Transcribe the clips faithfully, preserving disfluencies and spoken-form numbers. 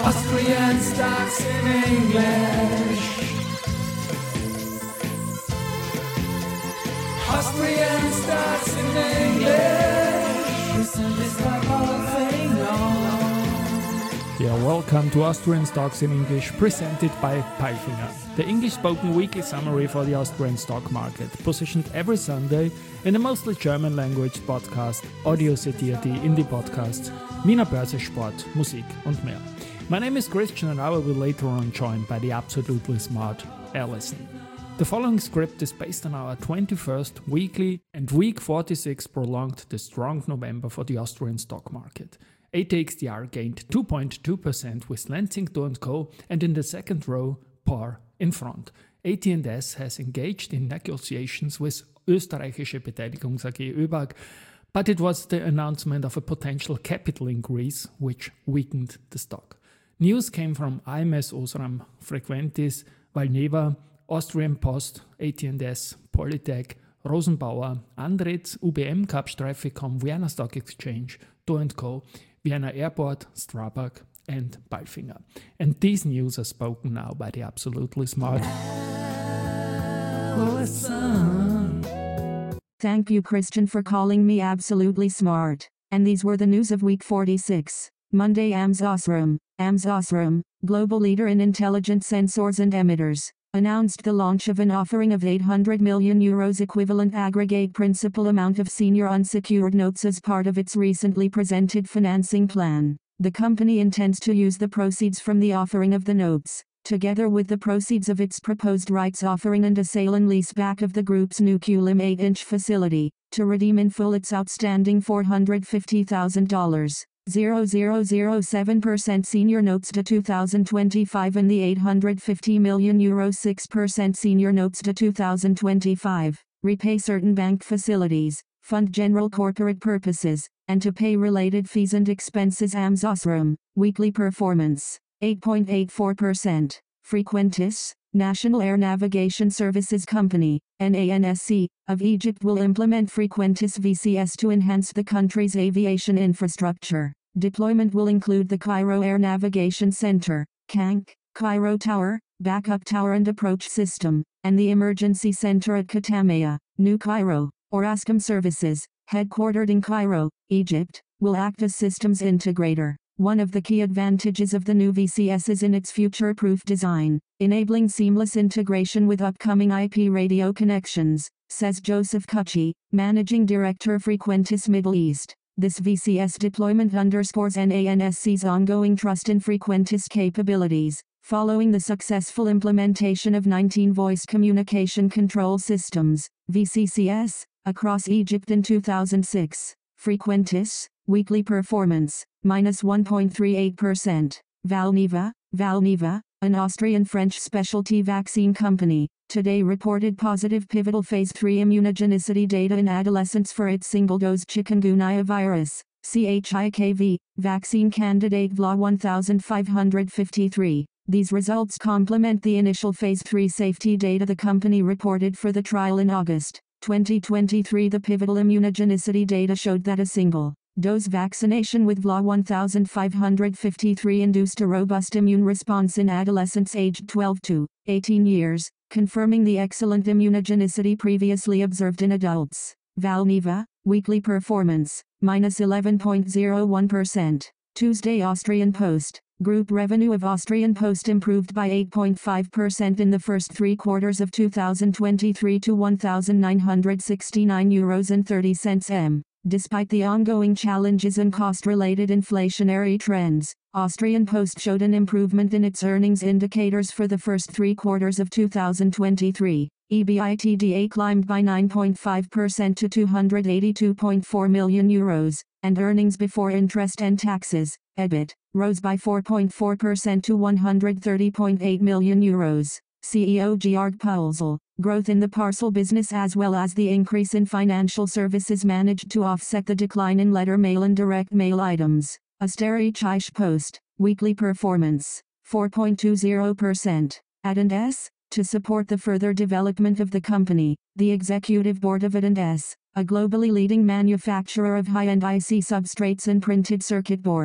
Austrian stocks in English. Austrian stocks in English. Presented by Palfinger. Yeah, welcome to Austrian Stocks in English, presented by Palfinger. The English-spoken weekly summary for the Austrian stock market, positioned every Sunday in a mostly German language podcast, Audio City.at, Indie Podcasts, Wiener Börse, Sport, Musik und mehr. My name is Christian and I will be later on joined by the absolutely smart Alison. The following script is based on our twenty-first weekly and week forty-six prolonged the strong November for the Austrian stock market. A T X T R gained two point two percent with Lenzing Do and Co. and in the second row, Par in front. A T and S has engaged in negotiations with Österreichische Beteiligungs A G ÖBAG, but it was the announcement of a potential capital increase which weakened the stock. News came from A M S Osram, Frequentis, Valneva, Austrian Post, A T and S, Polytech, Rosenbauer, Andritz, U B M, Capstreificom, Vienna Stock Exchange, Do and Co., Vienna Airport, Strabag, and Palfinger. And these news are spoken now by the absolutely smart Alison. Thank you, Christian, for calling me absolutely smart. And these were the news of week forty-six. Monday, A M S Osram. A M S Osram, global leader in intelligent sensors and emitters, announced the launch of an offering of eight hundred million euros equivalent aggregate principal amount of senior unsecured notes as part of its recently presented financing plan. The company intends to use the proceeds from the offering of the notes, together with the proceeds of its proposed rights offering and a sale and leaseback of the group's new Kulim eight-inch facility, to redeem in full its outstanding four hundred fifty thousand dollars. zero point zero zero seven percent senior notes to two thousand twenty-five and the eight hundred fifty million euro six percent senior notes to two thousand twenty-five, repay certain bank facilities, fund general corporate purposes, and to pay related fees and expenses. A M S Osram, weekly performance, eight point eight four percent. Frequentis, National Air Navigation Services Company, N A N S C, of Egypt will implement Frequentis V C S to enhance the country's aviation infrastructure. Deployment will include the Cairo Air Navigation Center, C A N C, Cairo Tower, Backup Tower and Approach System, and the Emergency Center at Katamaya, New Cairo. Orascom Services, headquartered in Cairo, Egypt, will act as systems integrator. One of the key advantages of the new V C S is in its future-proof design, enabling seamless integration with upcoming I P radio connections, says Joseph Kuchi, Managing Director Frequentis Middle East. This V C S deployment underscores N A N S C's ongoing trust in Frequentis capabilities, following the successful implementation of nineteen voice communication control systems, V C C S, across Egypt in two thousand six. Frequentis, weekly performance, minus one point three eight percent. Valneva, Valneva, an Austrian-French specialty vaccine company, today reported positive pivotal phase three immunogenicity data in adolescents for its single-dose chikungunya virus, C H I K V, vaccine candidate V L A one five five three. These results complement the initial phase three safety data the company reported for the trial in August twenty twenty-three. The pivotal immunogenicity data showed that a single dose vaccination with V L A one five five three induced a robust immune response in adolescents aged twelve to eighteen years, confirming the excellent immunogenicity previously observed in adults. Valneva, weekly performance, minus eleven point zero one percent. Tuesday, Austrian Post. Group revenue of Austrian Post improved by eight point five percent in the first three quarters of two thousand twenty-three to one thousand nine hundred sixty-nine euros and thirty cents m. Despite the ongoing challenges and cost-related inflationary trends, Austrian Post showed an improvement in its earnings indicators for the first three quarters of two thousand twenty-three. EBITDA climbed by nine point five percent to two hundred eighty-two point four million euros, and earnings before interest and taxes, E B I T, rose by four point four percent to one hundred thirty point eight million euros. C E O Georg Pölzl, growth in the parcel business as well as the increase in financial services managed to offset the decline in letter mail and direct mail items. Österreichische Post, weekly performance, four point two zero percent. A D and S, to support the further development of the company, the executive board of A D and S, a globally leading manufacturer of high-end I C substrates and printed circuit boards,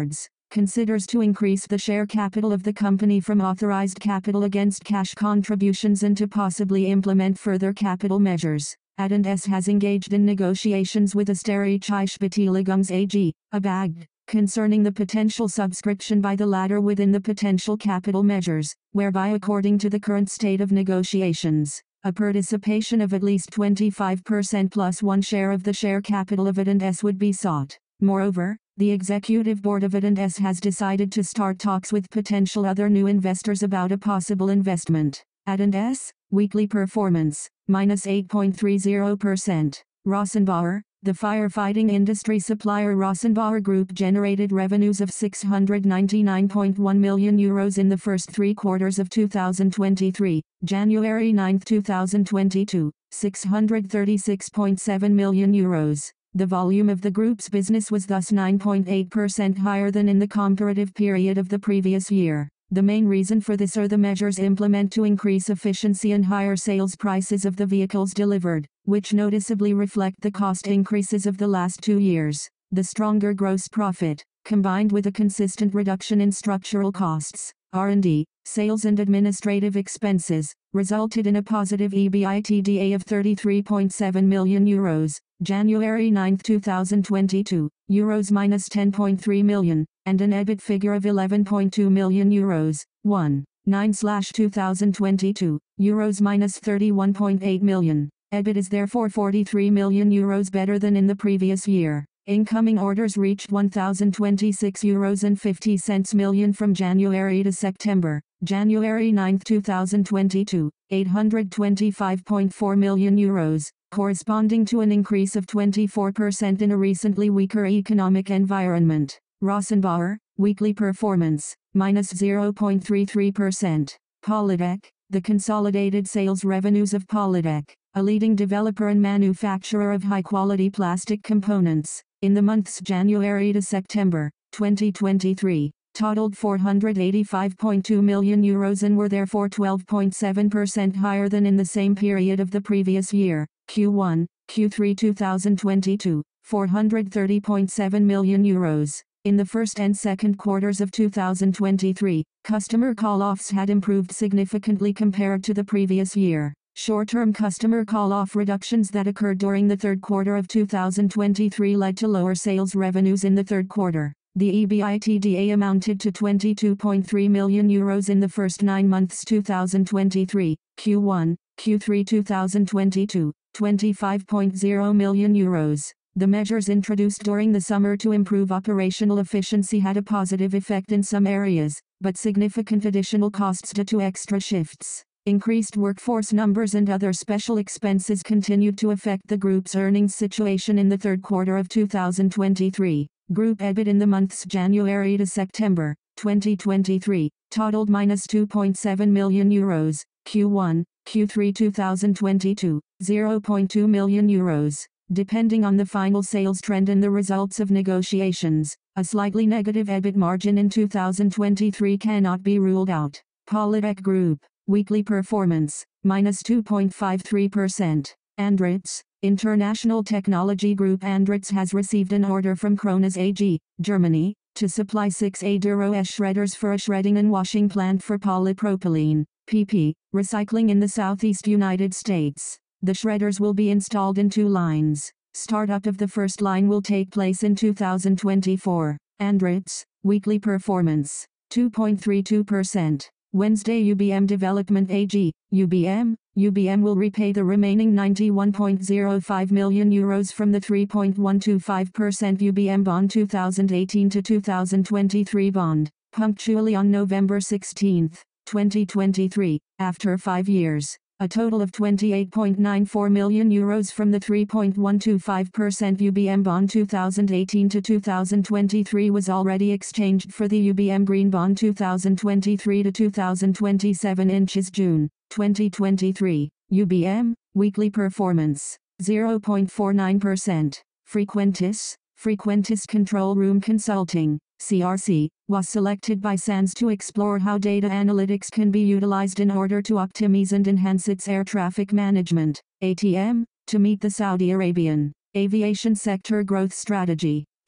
considers to increase the share capital of the company from authorized capital against cash contributions and to possibly implement further capital measures. A D and S has engaged in negotiations with Österreichische Beteiligungs A G, a B A G, concerning the potential subscription by the latter within the potential capital measures, whereby according to the current state of negotiations, a participation of at least twenty-five percent plus one share of the share capital of A D and S would be sought. Moreover, the executive board of A D and S has decided to start talks with potential other new investors about a possible investment. A D and S, weekly performance, minus eight point three zero percent. Rosenbauer, the firefighting industry supplier Rosenbauer Group generated revenues of six hundred ninety-nine point one million euros in the first three quarters of two thousand twenty-three, January ninth two thousand twenty-two, six hundred thirty-six point seven million euros. The volume of the group's business was thus nine point eight percent higher than in the comparative period of the previous year. The main reason for this are the measures implemented to increase efficiency and higher sales prices of the vehicles delivered, which noticeably reflect the cost increases of the last two years. The stronger gross profit, combined with a consistent reduction in structural costs, R and D, sales and administrative expenses, resulted in a positive EBITDA of thirty-three point seven million euros, January ninth two thousand twenty-two, euros minus ten point three million, and an EBIT figure of eleven point two million euros, one nine two thousand twenty-two, euros minus thirty-one point eight million. EBIT is therefore forty-three million euros better than in the previous year. Incoming orders reached one thousand twenty-six euros and fifty cents million from January to September, January ninth two thousand twenty-two, eight hundred twenty-five point four million euros, corresponding to an increase of twenty-four percent in a recently weaker economic environment. Rosenbauer, weekly performance, minus zero point three three percent. Polytech, the consolidated sales revenues of Polytech, a leading developer and manufacturer of high-quality plastic components, in the months January to September, twenty twenty-three, totaled four hundred eighty-five point two million euros and were therefore twelve point seven percent higher than in the same period of the previous year. Q one, Q three two thousand twenty-two, four hundred thirty point seven million euros. In the first and second quarters of two thousand twenty-three, customer call-offs had improved significantly compared to the previous year. Short-term customer call-off reductions that occurred during the third quarter of two thousand twenty-three led to lower sales revenues in the third quarter. The EBITDA amounted to twenty-two point three million euros in the first nine months two thousand twenty-three, Q one, Q three two thousand twenty-two, twenty-five point zero million euros. The measures introduced during the summer to improve operational efficiency had a positive effect in some areas, but significant additional costs due to extra shifts, increased workforce numbers and other special expenses continued to affect the group's earnings situation in the third quarter of two thousand twenty-three. Group EBIT in the months January to September, twenty twenty-three, totaled minus two point seven million euros, Q one, Q three two thousand twenty-two, zero point two million euros. Depending on the final sales trend and the results of negotiations, a slightly negative EBIT margin in two thousand twenty-three cannot be ruled out. Polytech Group, weekly performance, minus two point five three percent. Andritz, International Technology Group. Andritz has received an order from Krones A G, Germany, to supply six A Duro S shredders for a shredding and washing plant for polypropylene, P P, recycling in the southeast United States. The shredders will be installed in two lines. Startup of the first line will take place in two thousand twenty-four. Andritz, weekly performance, two point three two percent. Wednesday U B M Development A G, U B M, U B M will repay the remaining ninety-one point zero five million euros from the three point one two five percent U B M bond two thousand eighteen to two thousand twenty-three bond, punctually on November sixteenth, twenty twenty-three, after five years. A total of twenty-eight point nine four million euros from the three point one two five percent U B M bond two thousand eighteen to two thousand twenty-three was already exchanged for the U B M green bond two thousand twenty-three to two thousand twenty-seven inches June, twenty twenty-three. U B M, weekly performance, zero point four nine percent. Frequentis, Frequentis Control Room Consulting, C R C, was selected by S A N S to explore how data analytics can be utilized in order to optimize and enhance its air traffic management, A T M, to meet the Saudi Arabian aviation sector growth strategy.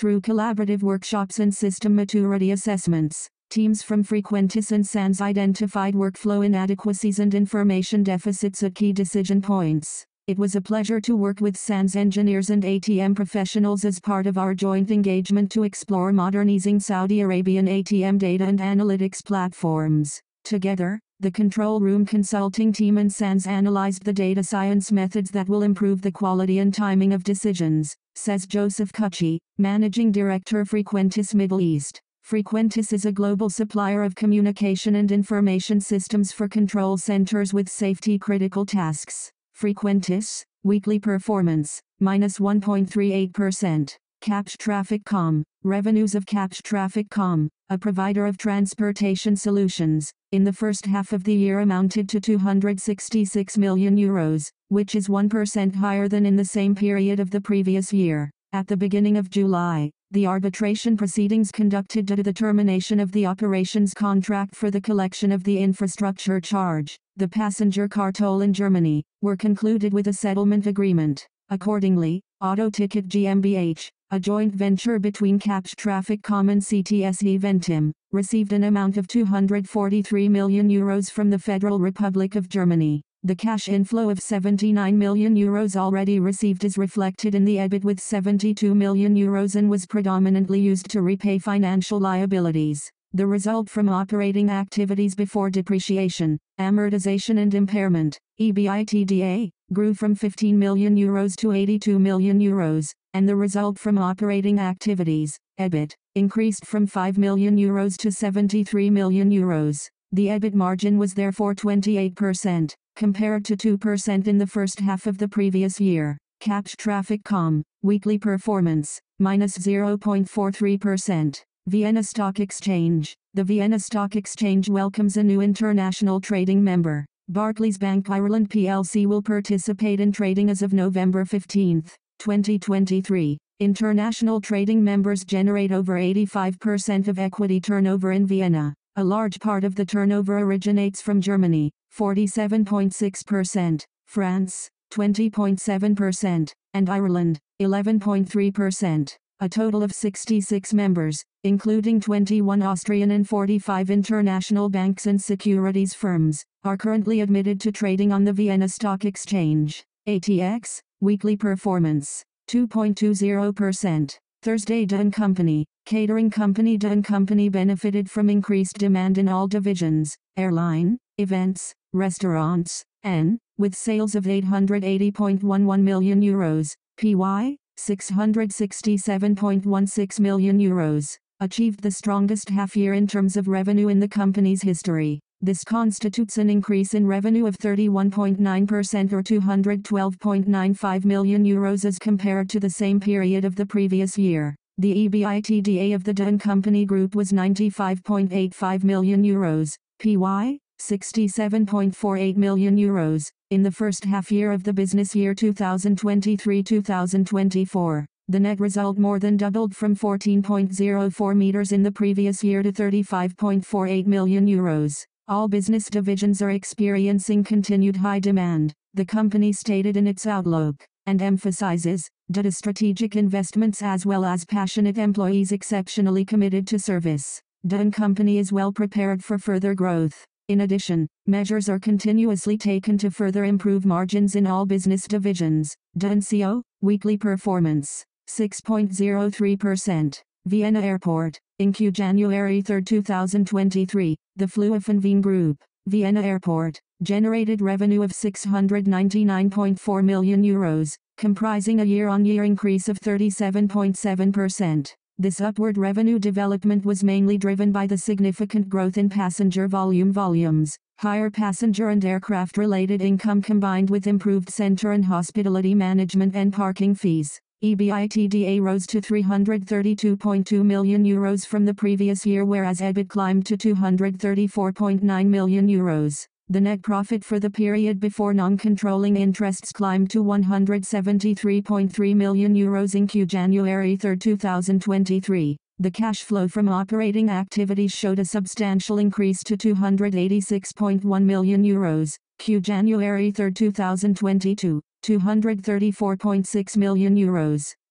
Through collaborative workshops and system maturity assessments, teams from Frequentis and SANS identified workflow inadequacies and information deficits at key decision points. It was a pleasure to work with SANS engineers and A T M professionals as part of our joint engagement to explore modernizing Saudi Arabian A T M data and analytics platforms. Together, the control room consulting team and SANS analyzed the data science methods that will improve the quality and timing of decisions, says Joseph Kuchi, Managing Director Frequentis Middle East. Frequentis is a global supplier of communication and information systems for control centers with safety-critical tasks. Frequentis, weekly performance, minus one point three eight percent. Capsch Traffic dot com, revenues of Capsch Traffic dot com, a provider of transportation solutions, in the first half of the year amounted to two hundred sixty-six million euros, which is one percent higher than in the same period of the previous year. At the beginning of July, the arbitration proceedings conducted to the termination of the operations contract for the collection of the infrastructure charge, the passenger car toll in Germany, were concluded with a settlement agreement. Accordingly, Autoticket GmbH, a joint venture between Capsch Traffic dot com and C T S Eventim, received an amount of two hundred forty-three million euros from the Federal Republic of Germany. The cash inflow of seventy-nine million euros already received is reflected in the E B I T with seventy-two million euros and was predominantly used to repay financial liabilities. The result from operating activities before depreciation, amortization and impairment, EBITDA, grew from fifteen million euros to eighty-two million euros, and the result from operating activities, E B I T, increased from five million euros to seventy-three million euros. The E B I T margin was therefore twenty-eight percent, compared to two percent in the first half of the previous year. Capsch Traffic dot com, weekly performance, minus zero point four three percent. Vienna Stock Exchange. The Vienna Stock Exchange welcomes a new international trading member. Barclays Bank Ireland P L C will participate in trading as of November fifteenth, twenty twenty-three. International trading members generate over eighty-five percent of equity turnover in Vienna. A large part of the turnover originates from Germany, forty-seven point six percent, France, twenty point seven percent, and Ireland, eleven point three percent. A total of sixty-six members, including twenty-one Austrian and forty-five international banks and securities firms, are currently admitted to trading on the Vienna Stock Exchange. A T X, weekly performance, two point two zero percent. Thursday D and Company, catering company D and Company benefited from increased demand in all divisions, airline, events, restaurants, and, with sales of eight hundred eighty point one one million euros, P Y, six hundred sixty-seven point one six million euros, achieved the strongest half-year in terms of revenue in the company's history. This constitutes an increase in revenue of thirty-one point nine percent or two hundred twelve point nine five million euros as compared to the same period of the previous year. The EBITDA of the D and Company Group was ninety-five point eight five million euros, P Y, sixty-seven point four eight million euros, in the first half year of the business year two thousand twenty-three to two thousand twenty-four. The net result more than doubled from fourteen point zero four meters in the previous year to thirty-five point four eight million euros. All business divisions are experiencing continued high demand, the company stated in its outlook, and emphasizes, due to strategic investments as well as passionate employees exceptionally committed to service. D and Company is well prepared for further growth. In addition, measures are continuously taken to further improve margins in all business divisions. D and C O, weekly performance, six point zero three percent. Vienna Airport, in Q January third two thousand twenty-three, the Flughafen Group, Vienna Airport, generated revenue of six hundred ninety-nine point four million euros, comprising a year-on-year increase of thirty-seven point seven percent. This upward revenue development was mainly driven by the significant growth in passenger volume volumes, higher passenger and aircraft-related income combined with improved center and hospitality management and parking fees. EBITDA rose to three hundred thirty-two point two million euros from the previous year, whereas E B I T climbed to two hundred thirty-four point nine million euros. The net profit for the period before non-controlling interests climbed to one hundred seventy-three point three million euros in Q January third two thousand twenty-three. The cash flow from operating activities showed a substantial increase to two hundred eighty-six point one million euros, Q January third two thousand twenty-two. two hundred thirty-four point six million euros.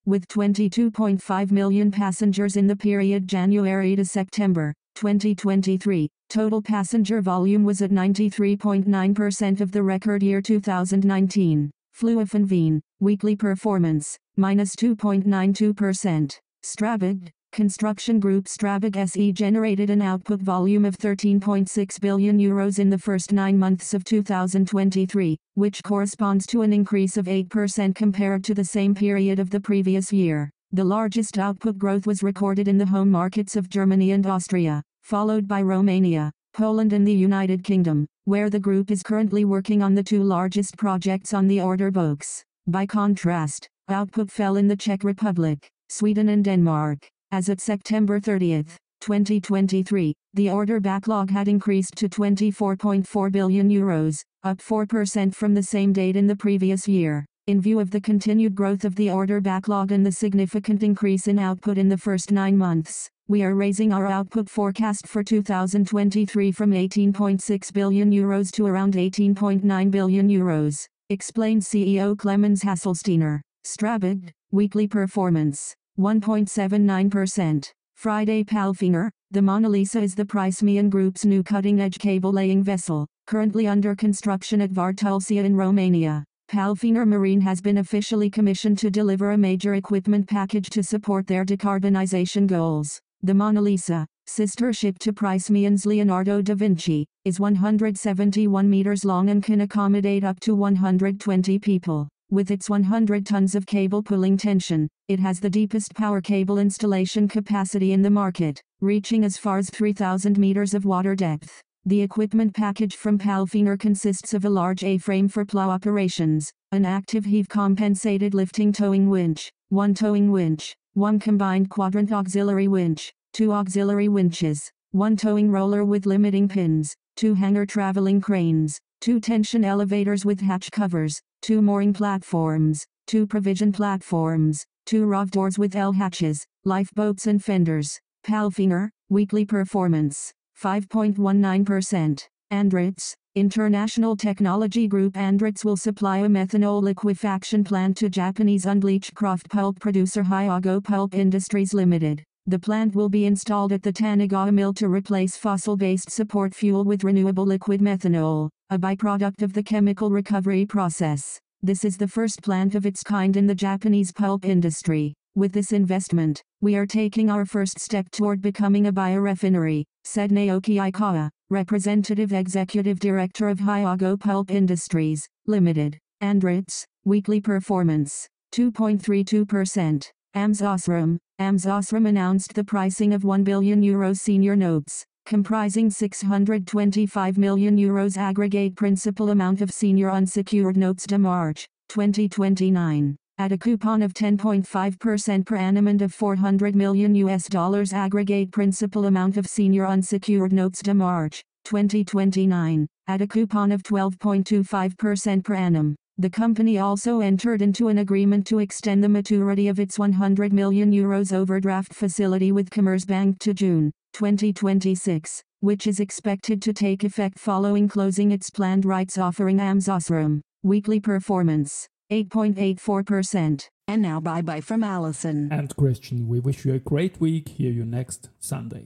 with twenty-two point five million passengers in the period January to September twenty twenty-three. Total passenger volume was at ninety-three point nine percent of the record year two thousand nineteen. Fluofinveen, weekly performance, minus two point nine two percent. Strabag, construction group Strabag S E generated an output volume of thirteen point six billion euros in the first nine months of two thousand twenty-three, which corresponds to an increase of eight percent compared to the same period of the previous year. The largest output growth was recorded in the home markets of Germany and Austria, followed by Romania, Poland and the United Kingdom, where the group is currently working on the two largest projects on the order books. By contrast, output fell in the Czech Republic, Sweden and Denmark. As of September thirtieth, twenty twenty-three, the order backlog had increased to twenty-four point four billion euros, up four percent from the same date in the previous year. In view of the continued growth of the order backlog and the significant increase in output in the first nine months, we are raising our output forecast for two thousand twenty-three from eighteen point six billion euros to around eighteen point nine billion euros, explained C E O Clemens Hasselsteiner. Strabag, weekly performance, one point seven nine percent. Friday Palfinger, the Mona Lisa is the Prysmian Group's new cutting-edge cable-laying vessel, currently under construction at Vartulcia in Romania. Palfinger Marine has been officially commissioned to deliver a major equipment package to support their decarbonization goals. The Mona Lisa, sister ship to Prysmian's Leonardo da Vinci, is one hundred seventy-one meters long and can accommodate up to one hundred twenty people. With its one hundred tons of cable pulling tension, it has the deepest power cable installation capacity in the market, reaching as far as three thousand meters of water depth. The equipment package from Palfinger consists of a large A-frame for plow operations, an active heave-compensated lifting towing winch, one towing winch, one combined quadrant auxiliary winch, two auxiliary winches, one towing roller with limiting pins, two hanger traveling cranes, two tension elevators with hatch covers, two mooring platforms, two provision platforms, two rov doors with L hatches, lifeboats and fenders. Palfinger, weekly performance, five point one nine percent. Andritz, international technology group Andritz will supply a methanol liquefaction plant to Japanese unbleached kraft pulp producer Hyogo Pulp Industries Limited. The plant will be installed at the Tanagawa mill to replace fossil-based support fuel with renewable liquid methanol, a byproduct of the chemical recovery process. This is the first plant of its kind in the Japanese pulp industry. With this investment, we are taking our first step toward becoming a biorefinery, said Naoki Aikawa, representative executive director of Hyogo Pulp Industries, Limited. Andritz, weekly performance, two point three two percent. A M S Osram, A M S Osram announced the pricing of one billion euro senior notes, comprising six hundred twenty-five million euros aggregate principal amount of senior unsecured notes to March twenty twenty-nine, at a coupon of ten point five percent per annum and of four hundred million U S dollars aggregate principal amount of senior unsecured notes to March twenty twenty-nine, at a coupon of twelve point two five percent per annum. The company also entered into an agreement to extend the maturity of its one hundred million euros overdraft facility with Commerzbank to June twenty twenty-six, which is expected to take effect following closing its planned rights offering. A M S Osram, weekly performance, eight point eight four percent. And now bye-bye from Allison and Christian. We wish you a great week. Hear you next Sunday.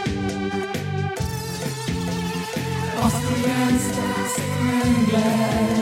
Austrian stars in English.